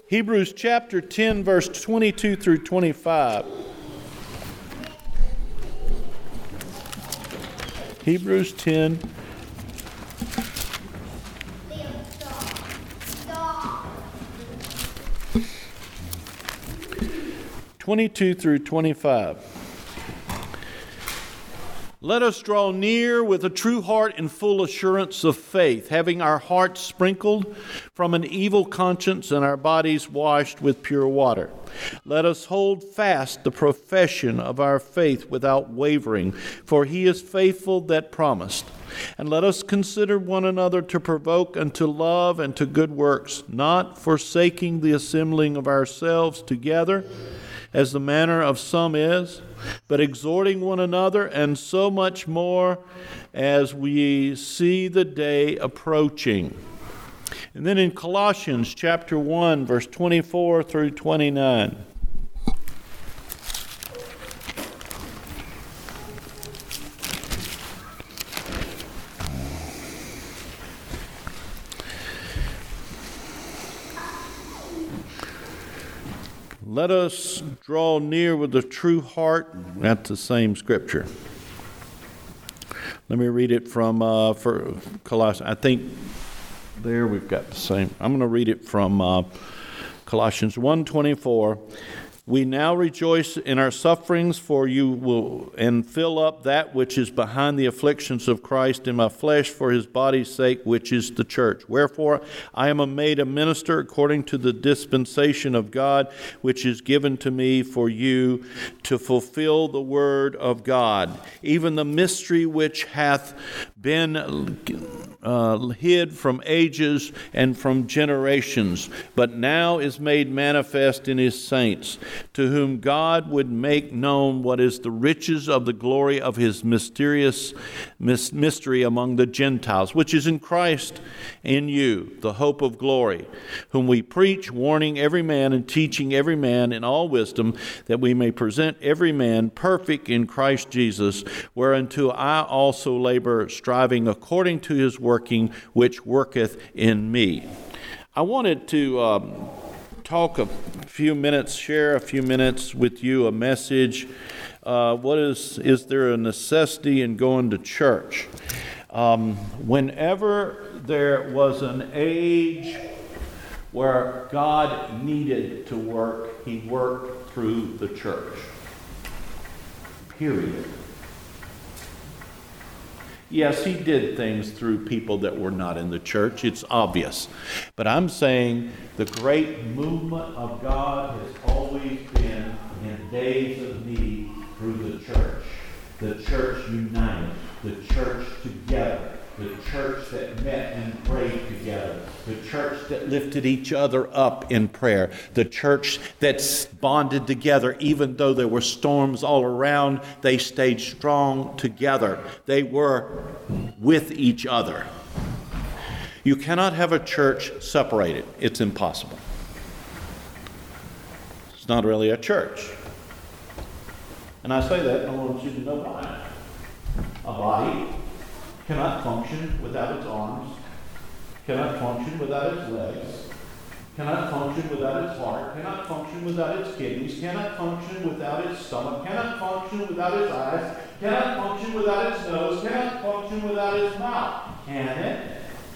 Hebrews chapter 10, verse 22 through 25. Hebrews 10. Stop. 22 through 25. Let us draw near with a true heart and full assurance of faith, having our hearts sprinkled from an evil conscience and our bodies washed with pure water. Let us hold fast the profession of our faith without wavering, for he is faithful that promised. And let us consider one another to provoke unto love and to good works, not forsaking the assembling of ourselves together, as the manner of some is, but exhorting one another, and so much more as we see the day approaching. And then in Colossians chapter 1, verse 24 through 29. Let us draw near with a true heart. That's the same scripture. Let me read it from for Colossians. I think there we've got the same. I'm going to read it from Colossians 1:24. We now rejoice in our sufferings, for you will and fill up that which is behind the afflictions of Christ in my flesh for his body's sake, which is the church. Wherefore I am made a minister according to the dispensation of God, which is given to me for you to fulfill the word of God, even the mystery which hath been hid from ages and from generations, but now is made manifest in his saints, to whom God would make known what is the riches of the glory of his mysterious mystery among the Gentiles, which is in Christ in you, the hope of glory, whom we preach, warning every man and teaching every man in all wisdom, that we may present every man perfect in Christ Jesus, whereunto I also labor, striving according to his working, which worketh in me. I wanted to talk a few minutes, share a few minutes with you a message. Is there a necessity in going to church? Whenever there was an age where God needed to work, he worked through the church. Period. Yes, he did things through people that were not in the church. It's obvious. But I'm saying the great movement of God has always been in days of need through the church. The church united. The church together. The church that met and prayed together. The church that lifted each other up in prayer. The church that's bonded together. Even though there were storms all around, they stayed strong together. They were with each other. You cannot have a church separated. It's impossible. It's not really a church. And I say that, and I want you to know why. A body cannot function without its arms, cannot function without its legs, cannot function without its heart, cannot function without its kidneys, cannot function without its stomach, cannot function without its eyes, cannot function without its nose, cannot function without its mouth. Can it?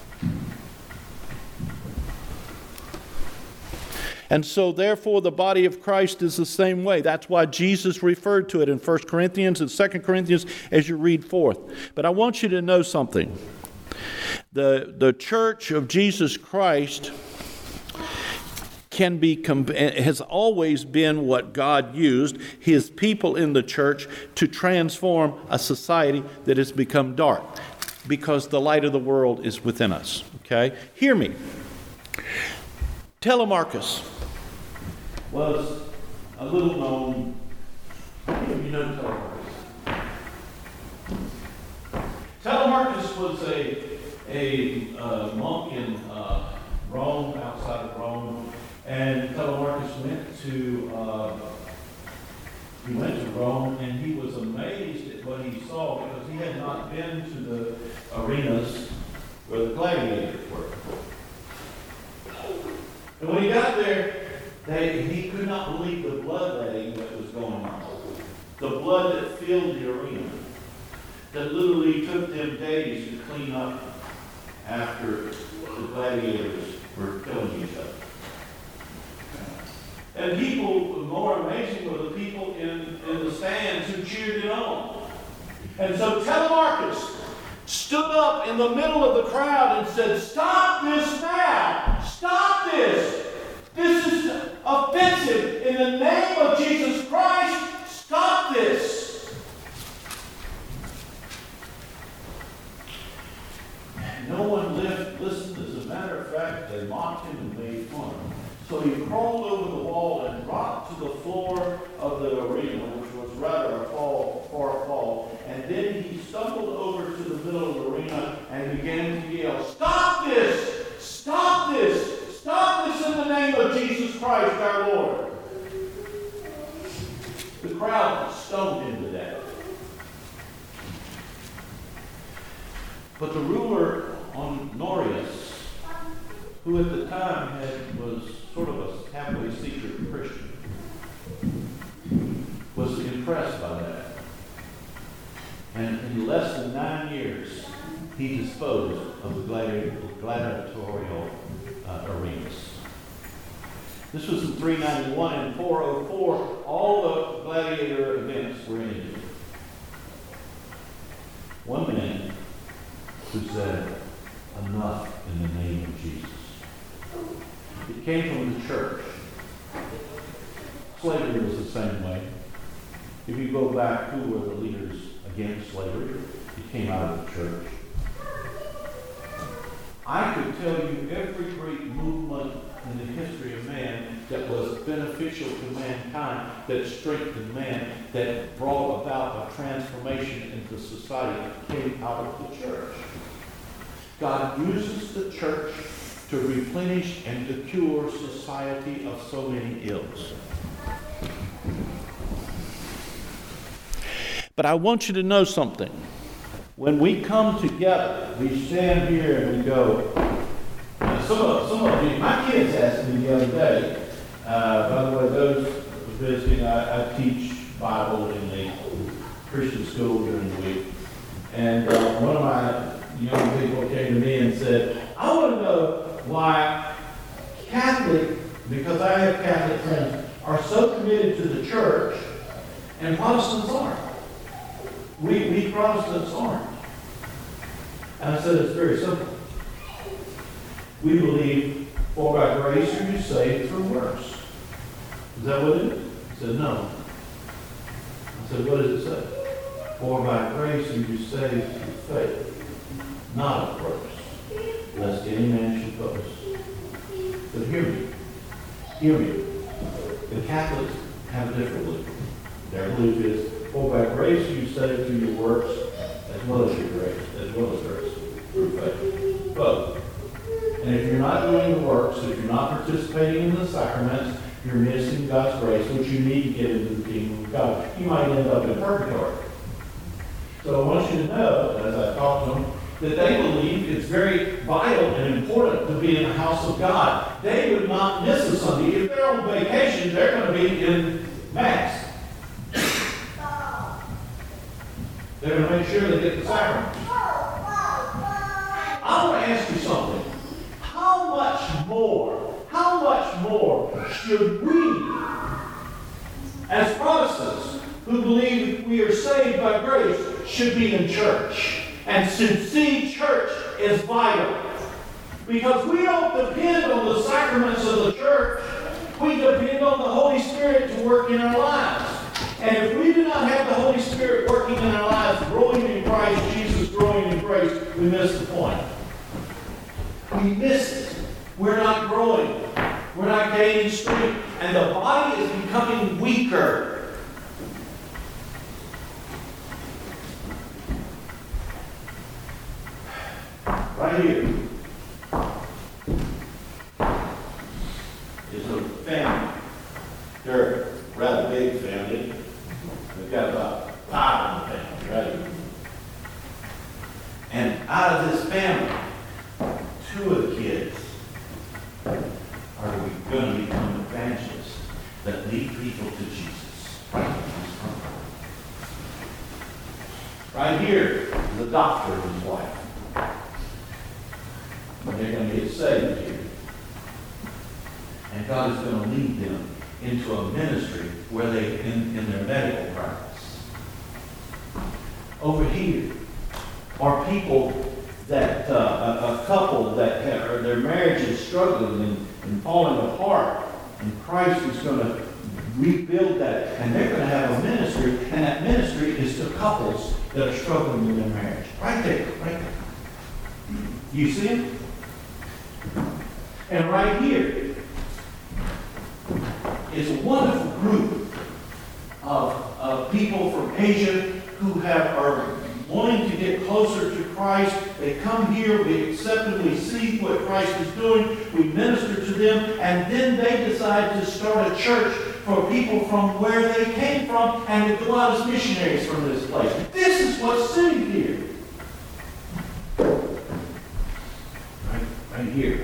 And so, therefore, the body of Christ is the same way. That's why Jesus referred to it in 1 Corinthians and 2 Corinthians as you read forth. But I want you to know something. The church of Jesus Christ has always been what God used, his people in the church, to transform a society that has become dark, because the light of the world is within us. Okay? Hear me. Telemachus was a little known, you know Telemachus. Telemachus was a monk in Rome, outside of Rome, and Telemachus went to Rome, and he was amazed at what he saw, because he had not been to the arenas where the gladiators were. And when he got there, He could not believe the bloodletting that was going on. The blood that filled the arena. That literally took them days to clean up after the gladiators were killing each other. And people, more amazing were the people in the stands who cheered it on. And so Telemarcus stood up in the middle of the crowd and said, "Stop this now! Stop this! This is offensive. In the name of Jesus Christ, stop this!" No one listened. As a matter of fact, they mocked him and made fun of him. So he crawled over the wall and dropped to the floor of the arena, which was rather a far fall. And then he stumbled over to the middle of the arena and began to yell, "Stop this! Stop this! Stop this in the name of Jesus Christ our Lord!" The crowd stoned him to death. But the ruler Honorius, who at the time was sort of a halfway secret Christian, was impressed by that. And in less than 9 years, he disposed of the gladiatorial arenas. This was in 391. and 404, all the gladiator events were ended. One man who said, "Enough in the name of Jesus." It came from the church. Slavery was the same way. If you go back, who were the leaders against slavery? It came out of the church. I could tell you every great movement in the history of man that was beneficial to mankind, that strengthened man, that brought about a transformation into society, came out of the church. God uses the church to replenish and to cure society of so many ills. But I want you to know something. When we come together, we stand here and we go. Some of you, my kids asked me the other day, by the way, those visiting, I teach Bible in the Christian school during the week. And one of my young people came to me and said, "I want to know why Catholic, because I have Catholic friends, are so committed to the church and Protestants aren't. We Protestants aren't." And I said, "It's very simple. We believe, for by grace are you saved through works." Is that what it is? He said, "No." I said, "What does it say?" "For by grace are you saved through faith, not of works, lest any man should boast." But hear me. The Catholics have a different belief. Their belief is, for by grace are you saved through your works, as well as grace, through faith. Both. And if you're not doing the works, if you're not participating in the sacraments, you're missing God's grace, which you need to get into the kingdom of God. You might end up in purgatory. So I want you to know, as I talk to them, that they believe it's very vital and important to be in the house of God. They would not miss a Sunday. If they're on vacation, they're going to be in Mass. They're going to make sure they get the sacraments. I want to ask you something. How much more should we, as Protestants, who believe we are saved by grace, should be in church and should see church as vital? Because we don't depend on the sacraments of the church. We depend on the Holy Spirit to work in our lives. And if we do not have the Holy Spirit working in our lives, growing in Christ, Jesus growing in grace, we miss the point. We miss it. We're not growing. We're not gaining strength. And the body is becoming weaker. Right here is a family. They're a rather big family. They've got about 5 in the family, right? And out of this family, 2 of the kids are going to become evangelists. lead people to Jesus. Right in this front row. Right here, the doctor and his wife. They're going to get saved here. And God is going to lead them into a ministry where they, in their medical practice. Over here are people that, a couple that their marriage is struggling and falling apart. And Christ is going to rebuild that. And they're going to have a ministry. And that ministry is to couples that are struggling in their marriage. Right there, right there. You see it? And right here is a wonderful group of people from Asia who are wanting to get closer to Christ. They come here, we acceptably see what Christ is doing, we minister to them, and then they decide to start a church for people from where they came from and to go out as missionaries from this place. This is what's sitting here. Right here.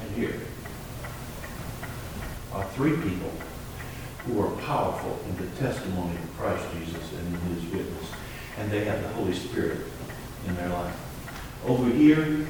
Are three people who are powerful in the testimony of Christ Jesus and in his witness. And they have the Holy Spirit in their life. Over here,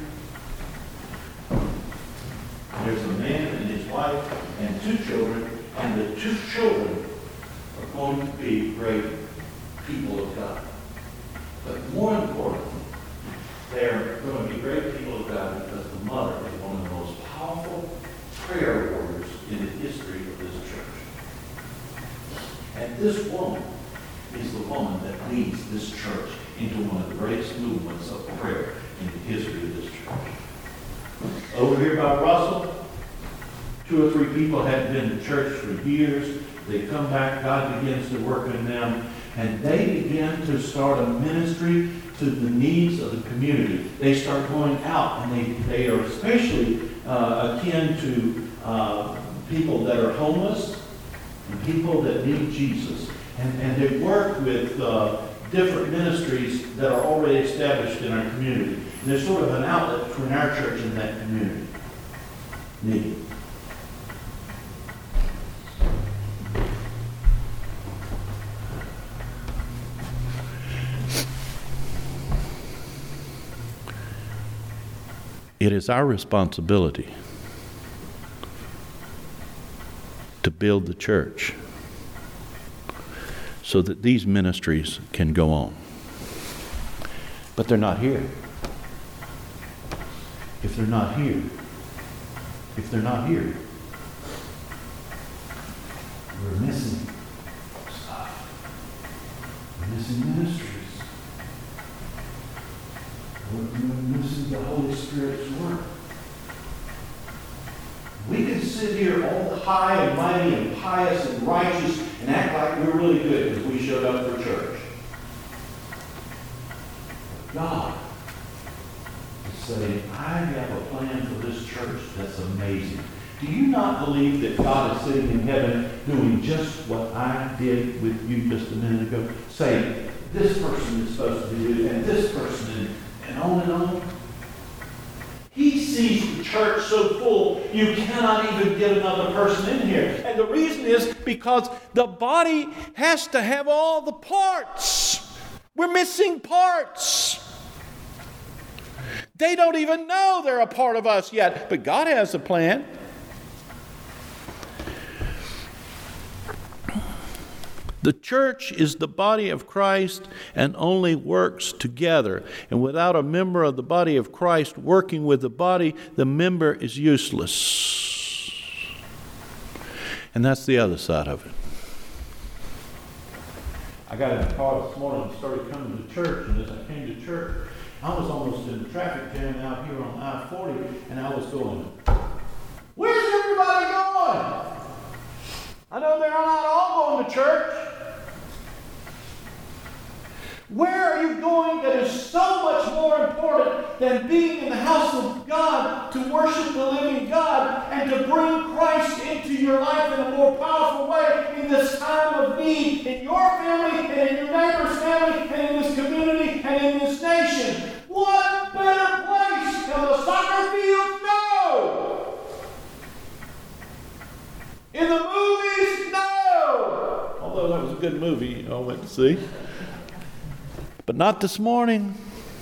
there's a man and his wife and two children. And the two children are going to be great people of God. But more importantly, they're going to be great people of God because the mother is one of the most powerful prayer warriors in the history of this church. And this woman is the woman that leads this church into one of the greatest movements of prayer in the history of this church. Over here by Russell, 2 or 3 people hadn't been to church for years. They come back, God begins to work in them, and they begin to start a ministry to the needs of the community. They start going out, and they are especially akin to people that are homeless and people that need Jesus. And they work with different ministries that are already established in our community. And there's sort of an outlet between our church and that community. Need. It is our responsibility to build the church so that these ministries can go on. But they're not here. If they're not here, we're missing stuff. We're missing ministries. We're missing the Holy Spirit's work. We can sit here all high and mighty and pious and righteous and act like we're really good because we showed up for church. God is saying, I have a plan for this church that's amazing. Do you not believe that God is sitting in heaven doing just what I did with you just a minute ago? Saying, this person is supposed to do it, and this person, and on and on. He sees the church so full, you cannot even get another person in here. And the reason is because the body has to have all the parts. We're missing parts. They don't even know they're a part of us yet, but God has a plan. The church is the body of Christ and only works together. And without a member of the body of Christ working with the body, the member is useless. And that's the other side of it. I got in the car this morning and started coming to church. And as I came to church, I was almost in the traffic jam out here on I-40. And I was going, where's everybody going? I know they're not all going to church. Where are you going that is so much more important than being in the house of God to worship the living God and to bring Christ into your life in a more powerful way in this time of need, in your family and in your neighbor's family and in this community and in this nation? What better place than the soccer field? No! In the movies? No! though that was a good movie I went to see. But not this morning.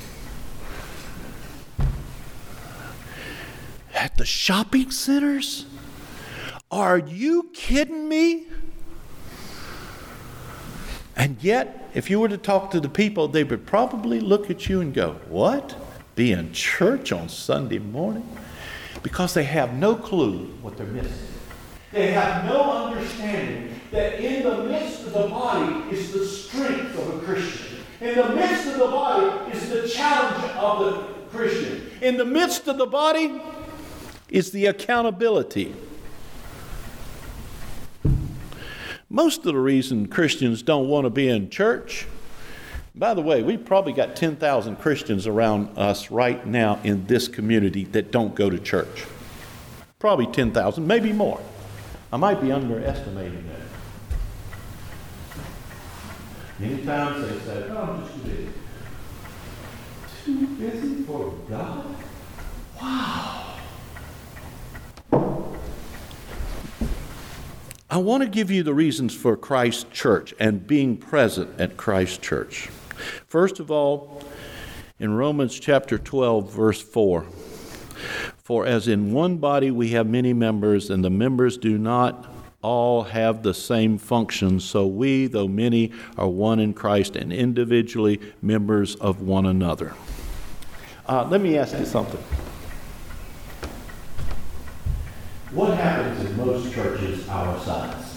At the shopping centers? Are you kidding me? And yet, if you were to talk to the people, they would probably look at you and go, what? Be in church on Sunday morning? Because they have no clue what they're missing. They have no understanding that in the midst of the body is the strength of a Christian. In the midst of the body is the challenge of the Christian. In the midst of the body is the accountability. Most of the reason Christians don't want to be in church, by the way, we've probably got 10,000 Christians around us right now in this community that don't go to church. Probably 10,000, maybe more. I might be underestimating that. Many times they say, oh, I'm just too busy. Too busy for God? Wow. I want to give you the reasons for Christ Church and being present at Christ Church. First of all, in Romans chapter 12, verse 4, for as in one body we have many members, and the members do not all have the same function, so we, though many, are one in Christ and individually members of one another. Let me ask you something. What happens in most churches our size?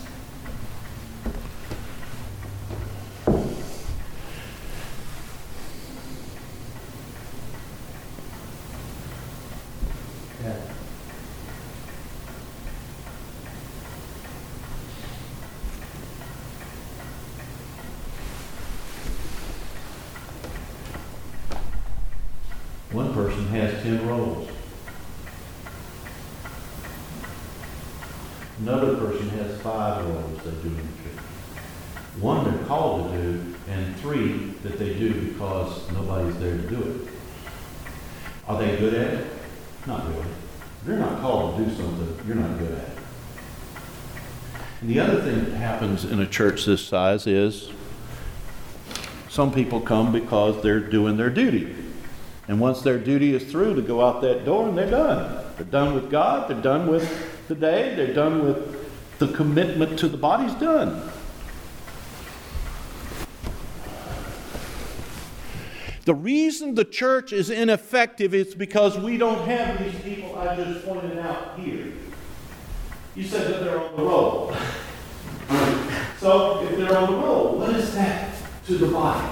Yeah. One person has 10 roles. Another person has 5 roles they do in the church. One they're called to do, and 3 that they do because nobody's there to do it. Are they good at it? Not really. If you're not called to do something, you're not good at it. And the other thing that happens in a church this size is some people come because they're doing their duty. And once their duty is through, to go out that door and they're done. They're done with God, they're done with the day, they're done with the commitment to the body's done. The reason the church is ineffective is because we don't have these people I just pointed out here. You said that they're on the roll. So if they're on the roll, what is that to the body?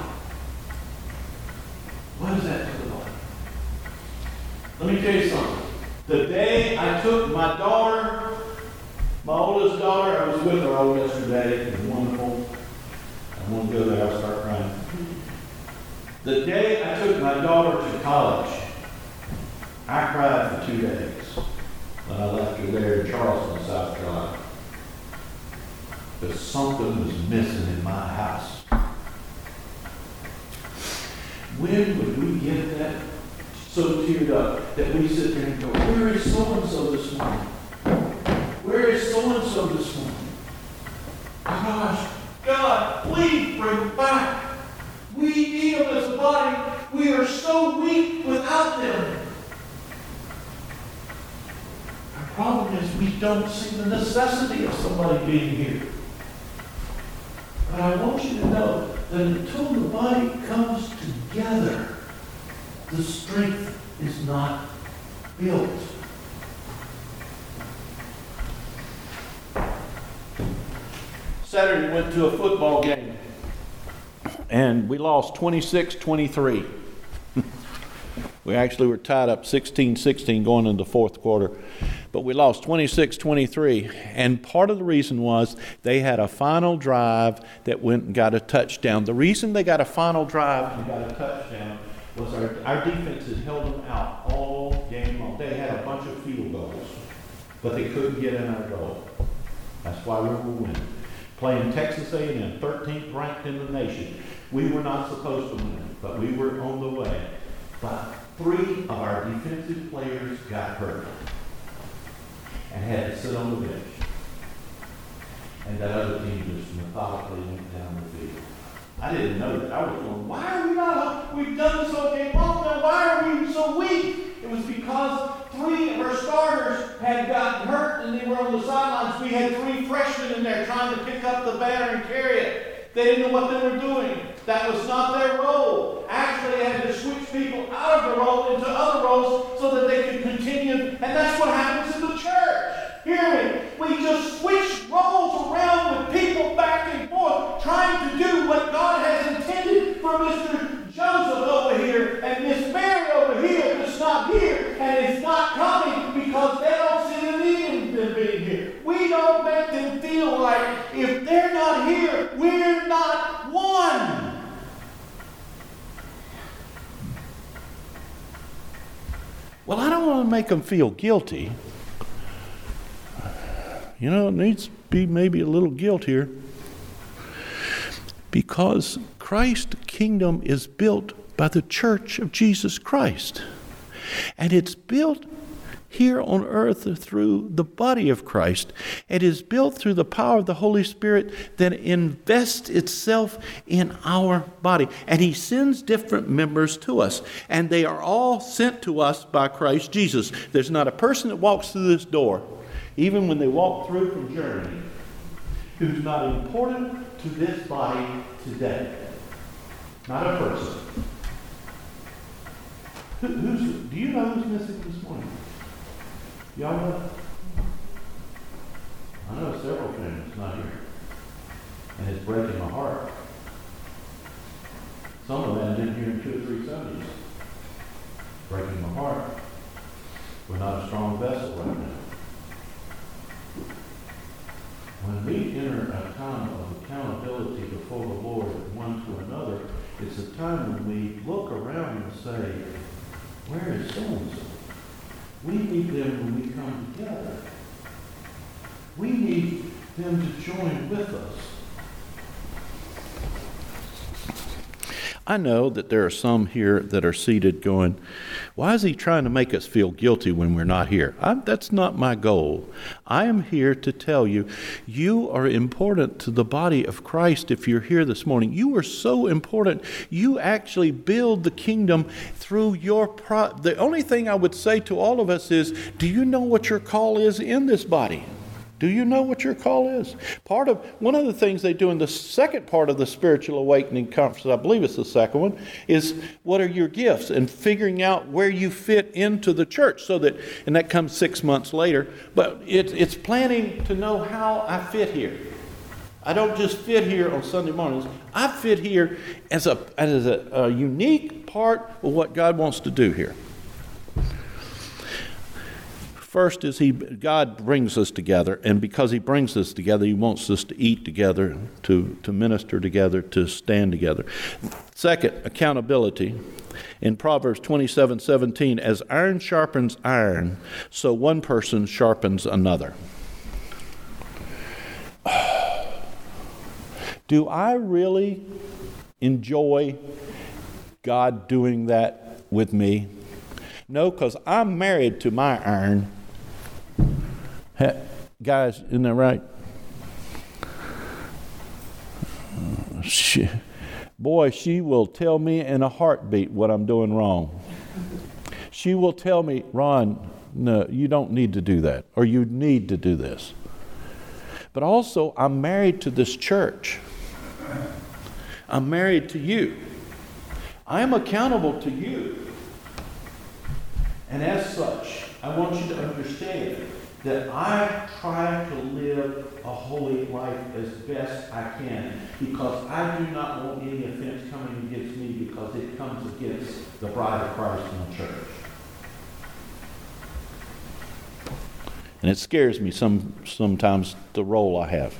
What is that to the body? Let me tell you something. The day I took my daughter, my oldest daughter, I was with her all yesterday. It was wonderful. I won't go there, I'll start crying. The day I took my daughter to college, I cried for 2 days when I left her there in Charleston, South Carolina. But something was missing in my house. When would we get that so teared up that we sit there and go, where is so-and-so this morning? Where is so-and-so this morning? Gosh, God, please bring them back. We need them as a body. We are so weak without them. Our problem is we don't see the necessity of somebody being here. But I want you to know that until the body comes together, the strength is not built. Saturday we went to a football game and we lost 26-23. We actually were tied up 16-16 going into the fourth quarter. But we lost 26-23. And part of the reason was they had a final drive that went and got a touchdown. The reason they got a final drive and got a touchdown was our defense had held them out all game long. They had a bunch of field goals, but they couldn't get in our goal. That's why we were winning. Playing Texas A&M, 13th ranked in the nation. We were not supposed to win, but we were on the way. But 3 of our defensive players got hurt and had to sit on the bench. And that other team just methodically went down the field. I didn't know that. I was going, why are we not? We've done this all game long now. Why are we so weak? It was because 3 of our starters had gotten hurt and they were on the sidelines. We had 3 freshmen in there trying to pick up the banner and carry it. They didn't know what they were doing. That was not their role. Actually, they had to switch people out of the role into other roles so that they could continue. And that's what happens in the church. Hear me. We just switch roles around with people back and forth, trying to do what God has intended for Mr. Joseph over here and Miss Mary over here that's not here, and it's not coming because they don't see the need in them being here. We don't make them feel like if they're not here, we're not one. Well, I don't want to make them feel guilty. You know, it needs to be maybe a little guilt here. Because Christ's kingdom is built by the church of Jesus Christ. And it's built here on earth through the body of Christ. It is built through the power of the Holy Spirit that invests itself in our body. And He sends different members to us. And they are all sent to us by Christ Jesus. There's not a person that walks through this door, even when they walk through from Germany, who's not important to this body today. Not a person. Do you know who's missing this morning? Y'all know? I know several families not here. And it's breaking my heart. Some of them didn't hear in 2 or 3 Sundays. Breaking my heart. We're not a strong vessel right now. When we enter a time of accountability before the Lord one to another, it's a time when we look around and say, where is so-and-so? We need them when we come together. We need them to join with us. I know that there are some here that are seated going, why is he trying to make us feel guilty when we're not here? That's not my goal. I am here to tell you, you are important to the body of Christ if you're here this morning. You are so important. You actually build the kingdom through your The only thing I would say to all of us is, do you know what your call is in this body? Do you know what your call is? One of the things they do in the second part of the Spiritual Awakening Conference, I believe it's the second one, is what are your gifts and figuring out where you fit into the church and that comes 6 months later, but it's planning to know how I fit here. I don't just fit here on Sunday mornings. I fit here as a unique part of what God wants to do here. First is God brings us together, and because He brings us together, He wants us to eat together, to minister together, to stand together. Second, accountability. In Proverbs 27:17, as iron sharpens iron, so one person sharpens another. Do I really enjoy God doing that with me? No, because I'm married to my iron. Guys, isn't that right? She will tell me in a heartbeat what I'm doing wrong. She will tell me, Ron, no, you don't need to do that, or you need to do this. But also, I'm married to this church. I'm married to you. I am accountable to you. And as such, I want you to understand that I try to live a holy life as best I can, because I do not want any offense coming against me, because it comes against the bride of Christ in the church. And it scares me sometimes the role I have.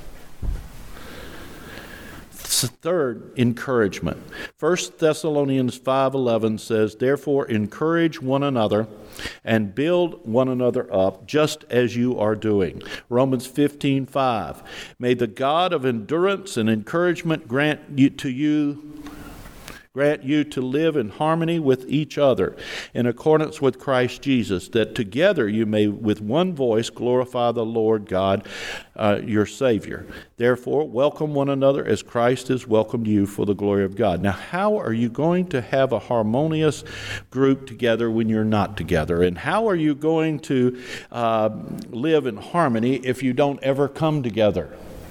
Third, encouragement. 1 Thessalonians 5:11 says, therefore encourage one another and build one another up, just as you are doing. Romans 15:5, may the God of endurance and encouragement grant grant you to live in harmony with each other, in accordance with Christ Jesus, that together you may with one voice glorify the Lord God, your Savior. Therefore, welcome one another as Christ has welcomed you for the glory of God. Now, how are you going to have a harmonious group together when you're not together? And how are you going to live in harmony if you don't ever come together?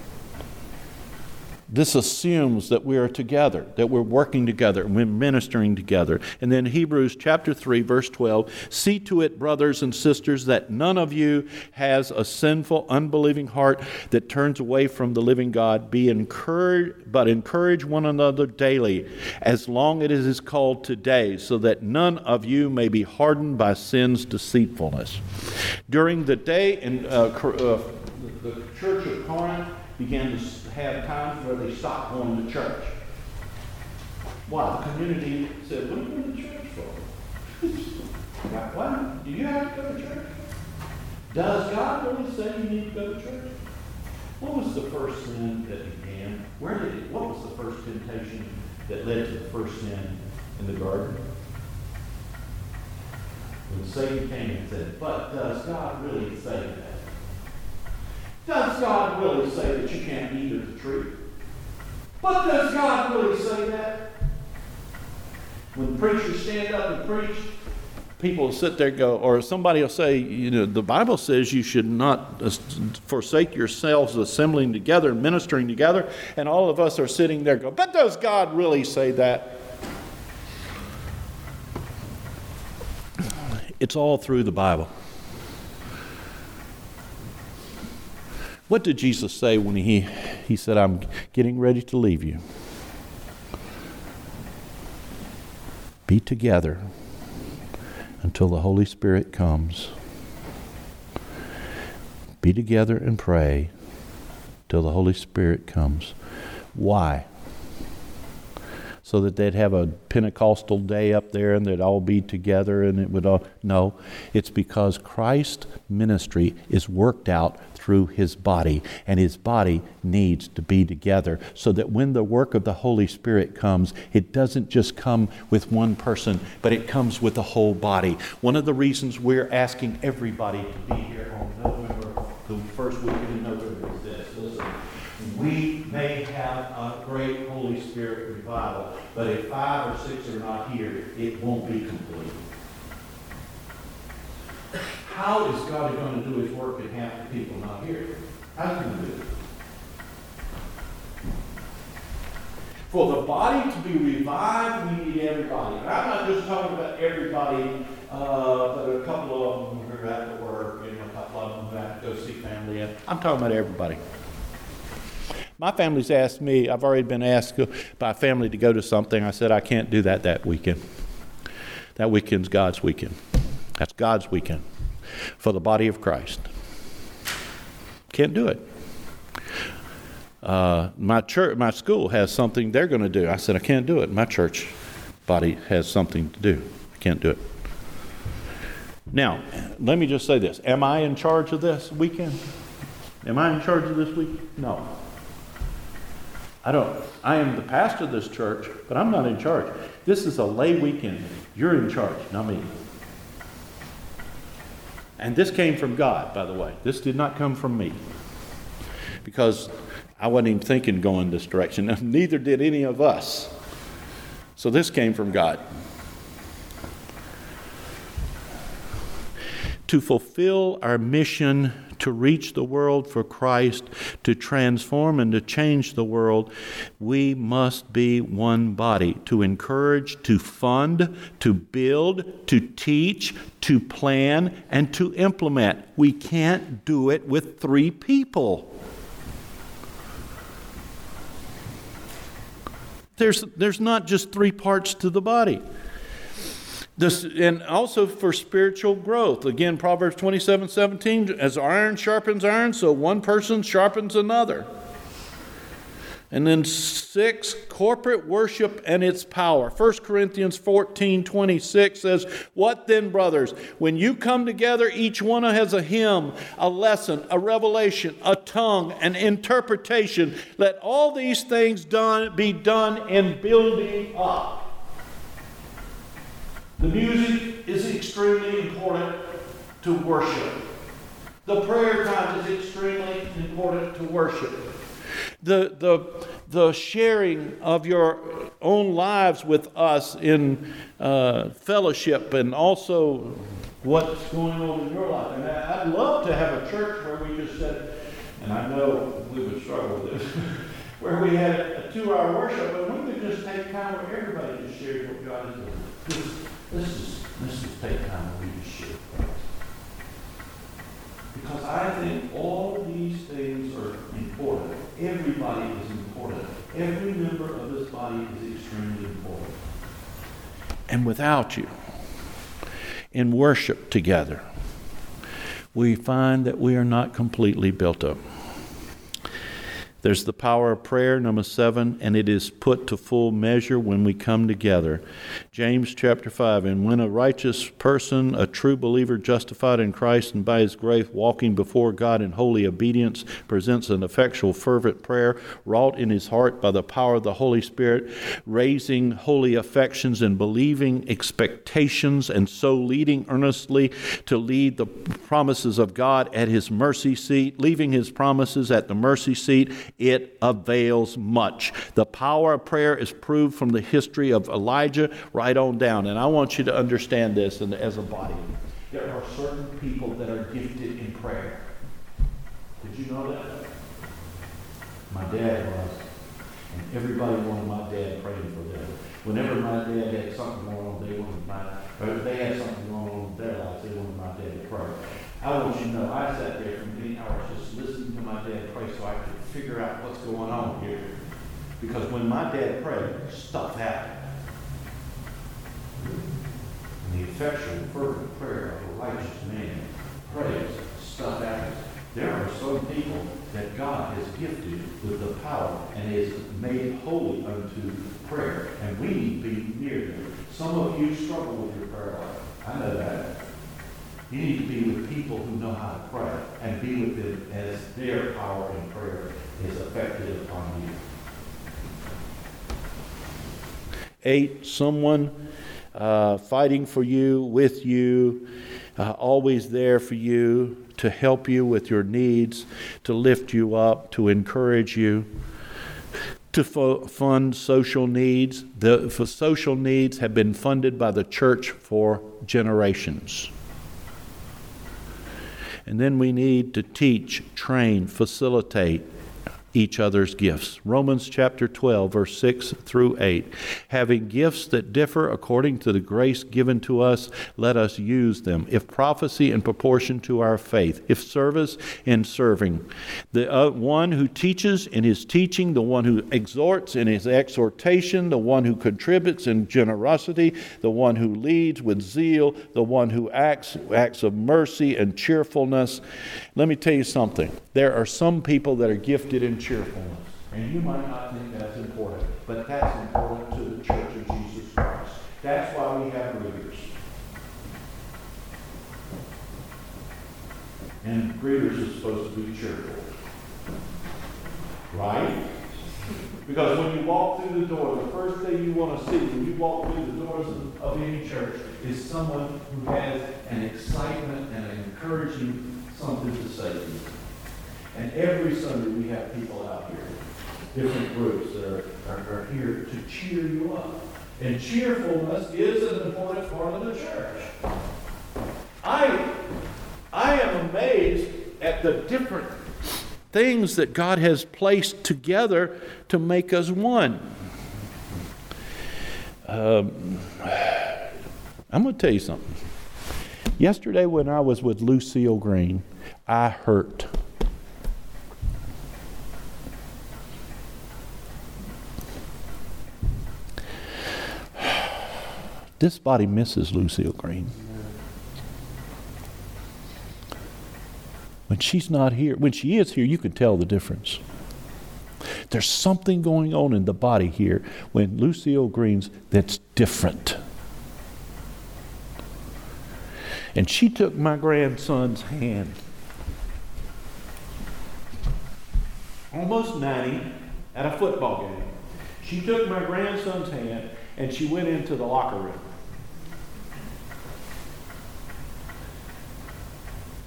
This assumes that we are together, that we're working together, and we're ministering together. And then Hebrews chapter 3, verse 12, see to it, brothers and sisters, that none of you has a sinful, unbelieving heart that turns away from the living God. But encourage one another daily, as long as it is called today, so that none of you may be hardened by sin's deceitfulness. During the day in the church of Corinth began to have times where they stopped going to church. Why? The community said, what are you going to church for? Why? Do you have to go to church? Does God really say you need to go to church? What was the first sin that began? What was the first temptation that led to the first sin in the garden? When Satan came and said, but does God really say that? Does God really say that you can't eat of the tree? But does God really say that? When preachers stand up and preach, people will sit there and go, or somebody will say, the Bible says you should not forsake yourselves assembling together and ministering together, and all of us are sitting there going, but does God really say that? It's all through the Bible. What did Jesus say when he said, I'm getting ready to leave you? Be together until the Holy Spirit comes. Be together and pray till the Holy Spirit comes. Why? So that they'd have a Pentecostal day up there and they'd all be together and it would all... No, it's because Christ's ministry is worked out through his body, and his body needs to be together so that when the work of the Holy Spirit comes, it doesn't just come with one person, but it comes with the whole body. One of the reasons we're asking everybody to be here on November, the first weekend in November, is this. Listen, we may have a great Holy Spirit revival, but if 5 or 6 are not here, it won't be complete. How is God going to do his work and half the people not here? How's he going to do it? For the body to be revived, we need everybody. And I'm not just talking about everybody, but a couple of them who are at work, a couple of them who have to go see family. I'm talking about everybody. My family's asked me, I've already been asked by family to go to something. I said, I can't do that weekend. That weekend's God's weekend. That's God's weekend for the body of Christ. Can't do it. My school has something they're going to do. I said, I can't do it. My church body has something to do. I can't do it. Now, let me just say this. Am I in charge of this weekend? Am I in charge of this week? No. I am the pastor of this church, but I'm not in charge. This is a lay weekend. You're in charge, not me. And this came from God, by the way. This did not come from me. Because I wasn't even thinking going this direction. Neither did any of us. So this came from God. To fulfill our mission to reach the world for Christ, to transform and to change the world, we must be one body. To encourage, to fund, to build, to teach, to plan, and to implement. We can't do it with 3 people. There's not just 3 parts to the body. And also for spiritual growth. Again, Proverbs 27:17, as iron sharpens iron, so one person sharpens another. And then 6, corporate worship and its power. 1 Corinthians 14:26 says, what then, brothers? When you come together, each one has a hymn, a lesson, a revelation, a tongue, an interpretation. Let all these things be done in building up. The music is extremely important to worship. The prayer time is extremely important to worship. The sharing of your own lives with us in fellowship, and also what's going on in your life. And I'd love to have a church where we just said, and I know we would struggle with this, where we had a 2-hour worship, but we could just take time where everybody just shares what God is doing. This is take time where we just share. Because I think all these things are important. Everybody is important. Every member of this body is extremely important. And without you, in worship together, we find that we are not completely built up. There's the power of prayer, number 7, and it is put to full measure when we come together. James chapter 5, and when a righteous person, a true believer justified in Christ and by His grace, walking before God in holy obedience, presents an effectual fervent prayer wrought in his heart by the power of the Holy Spirit, raising holy affections and believing expectations, and so leading earnestly to lead the promises of God at His mercy seat, leaving His promises at the mercy seat, it avails much. The power of prayer is proved from the history of Elijah right on down. And I want you to understand this, and as a body, there are certain people that are gifted in prayer. Did you know that? My dad was. And everybody wanted my dad praying for them. Whenever my dad had something going on, they had something going on in their lives, they wanted my dad to pray. I want you to know, I sat there for many hours just listening to my dad pray so I could figure out what's going on here. Because when my dad prayed, stuff happened. And the effectual, fervent prayer of a righteous man prays, stuff happens. There are some people that God has gifted with the power and is made holy unto prayer. And we need to be near them. Some of you struggle with your prayer life. I know that. You need to be with people who know how to pray and be with them as their power in prayer is affected upon you. 8, someone fighting for you, with you, always there for you, to help you with your needs, to lift you up, to encourage you, to fund social needs. The social needs have been funded by the church for generations. And then we need to teach, train, facilitate each other's gifts. Romans chapter 12, verse 6 through 8. Having gifts that differ according to the grace given to us, let us use them. If prophecy, in proportion to our faith. If service, in serving. The one who teaches in his teaching, the one who exhorts in his exhortation, the one who contributes in generosity, the one who leads with zeal, the one who acts of mercy and cheerfulness. Let me tell you something. There are some people that are gifted in cheerfulness. And you might not think that's important, but that's important to the Church of Jesus Christ. That's why we have greeters. And greeters are supposed to be cheerful. Right? Because when you walk through the door, the first thing you want to see when you walk through the doors of any church is someone who has an excitement and an encouraging something to say to you. And every Sunday we have people out here, different groups that are here to cheer you up. And cheerfulness is an important part of the church. I am amazed at the different things that God has placed together to make us one. I'm going to tell you something. Yesterday when I was with Lucille Green, I hurt. This body misses Lucille Green. When she's not here, when she is here, you can tell the difference. There's something going on in the body here when Lucille Green's that's different. And she took my grandson's hand, almost 90, at a football game. She took my grandson's hand and she went into the locker room.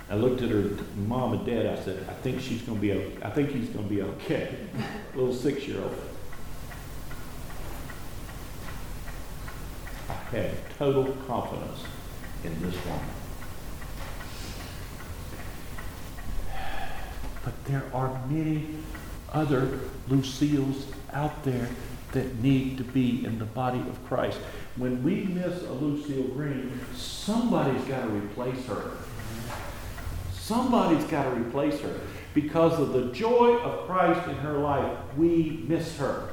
I looked at her mom and dad. I said, I think he's going to be okay. Little 6-year-old. I had total confidence in this woman. But there are many other Lucille's out there that need to be in the body of Christ. When we miss a Lucille Green, somebody's got to replace her. Somebody's got to replace her. Because of the joy of Christ in her life, we miss her.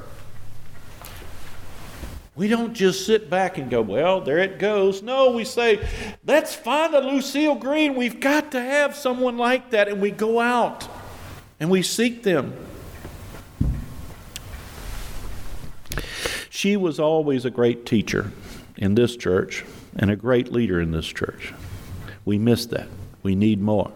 We don't just sit back and go, well, there it goes. No, we say, let's find a Lucille Green. We've got to have someone like that. And we go out and we seek them. She was always a great teacher in this church and a great leader in this church. We miss that. We need more.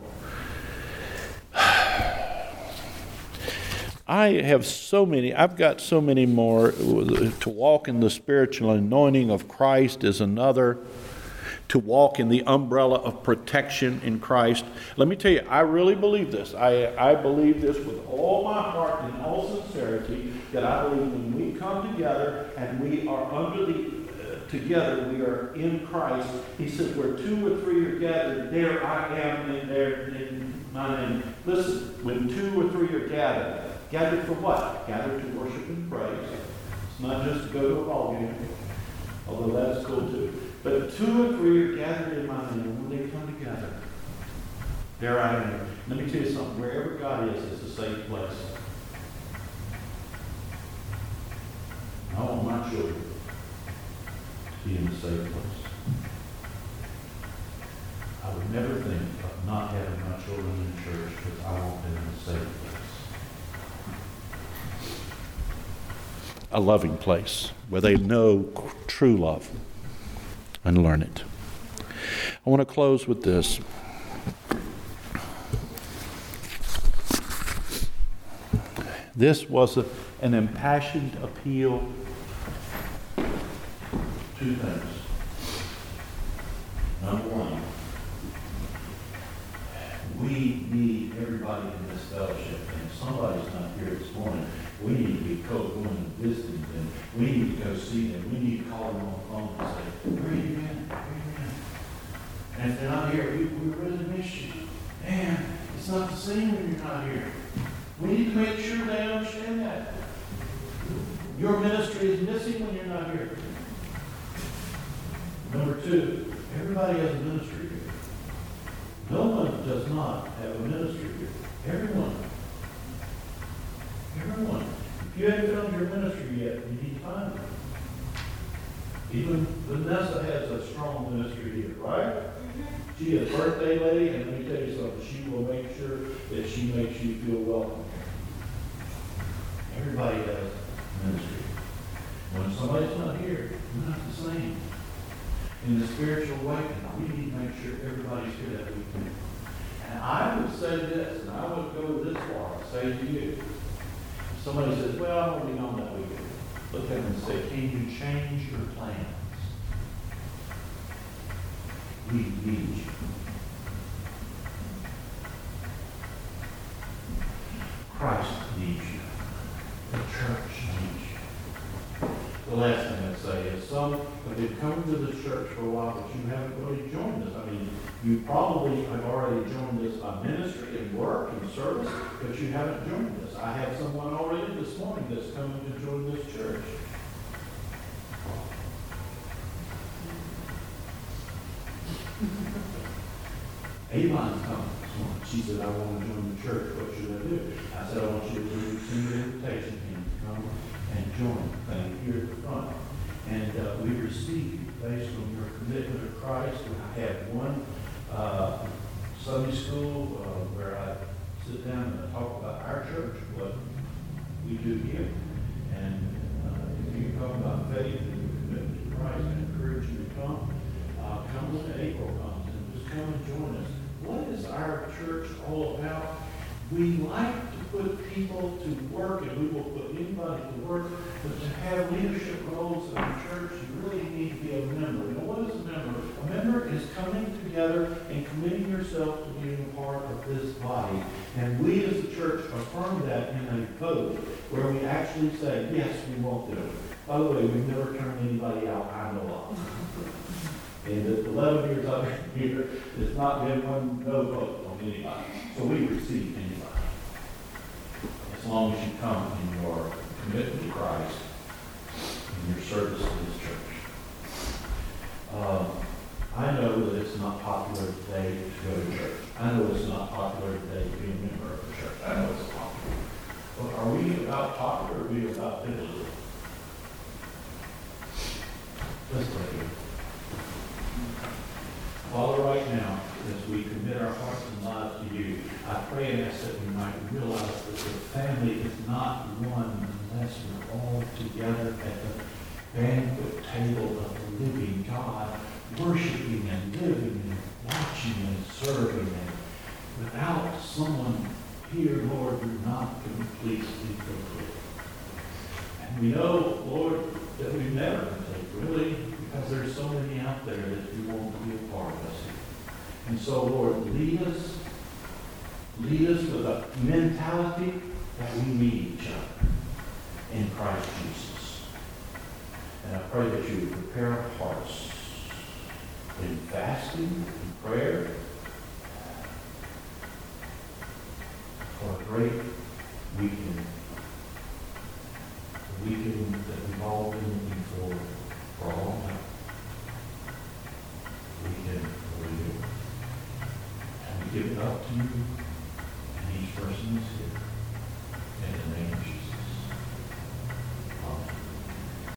I've got so many more. To walk in the spiritual anointing of Christ is another. To walk in the umbrella of protection in Christ. Let me tell you, I really believe this. I believe this with all my heart and all sincerity, that I believe when we come together and we are together, we are in Christ. He says, where 2 or 3 are gathered, there I am in my name. Listen, when 2 or 3 are gathered for what? Gathered to worship and praise. It's not just to go to a ball game, although that's cool too. But 2 or 3 are gathered in my name, and when they come together, there I am. Let me tell you something. Wherever God is, it's a safe place. I want my children to be in a safe place. I would never think of not having my children in church because I want them in a safe place. A loving place where they know true love and learn it. I want to close with this. This was an impassioned appeal. 2 things. Number 1, we need everybody in this fellowship. And if somebody's not here this morning, we need to be going and visiting them. We need to go see them. We need to call them on the phone and say, where are you at? Where are you at? And if they're not here, we really miss you. Man, it's not the same when you're not here. We need to make sure they understand that. Your ministry is missing when you're not here. Number 2, everybody has a ministry here. No one does not have a ministry here. Everyone. Everyone. If you haven't found your ministry yet, you need to find it. Even Vanessa has a strong ministry here, right? She is a birthday lady, and let me tell you something, she will make sure that she makes you feel welcome. Everybody has ministry. When somebody's not here, we're not the same. In the spiritual awakening, we need to make sure everybody's here that weekend. And I would say this, and I would go this far, say to you, if somebody says, well, I won't be on that weekend, look at them and say, can you change your plans? We need you. Christ needs you. The church needs you. The last thing I'd say is some have been coming to the church for a while, but you haven't really joined us. I mean, you probably have already joined us by ministry and work and service, but you haven't joined us. I have someone already this morning that's coming to join this church. Avon's coming this morning. She said, I want to join the church. What should I do? I said, I want you to send an invitation to come and join the thing here at the front. And we receive you based on your commitment to Christ. I have one Sunday school where I sit down and talk about our church, what we do here. And if you talk about faith and your commitment to Christ, I encourage you to come. Come when April comes and just come and join us. What is our church all about? We like to put people to work, and we will put anybody to work, but to have leadership roles in the church, you really need to be a member. You know, what is a member? A member is coming together and committing yourself to being a part of this body. And we as a church affirm that in a vote where we actually say, yes, we won't do it. By the way, we've never turned anybody out I know of. In the 11 years I've been here, there's not been one no vote on anybody. So we receive anybody. As long as you come in your commitment to Christ, in your service to this church. I know that it's not popular today to go to church. I know it's not popular today to be a member of the church. I know it's popular. But are we about popular or are we about biblical? Let's pray. Father, right now, as we commit our hearts and lives to you, I pray and ask that we might realize that the family is not one unless we're all together at the banquet table of the living God, worshiping and living and watching and serving. And without someone here, Lord, we're not completely complete. And we know, Lord, that we've never complete, really, because there's so many out there that you want to be a part of us. And so, Lord, lead us with a mentality that we need each other in Christ Jesus. And I pray that you would prepare our hearts in fasting and prayer for a great weekend. A weekend that we've all been looking for a long time. Weekend for you. And we give it up to you and each person is here.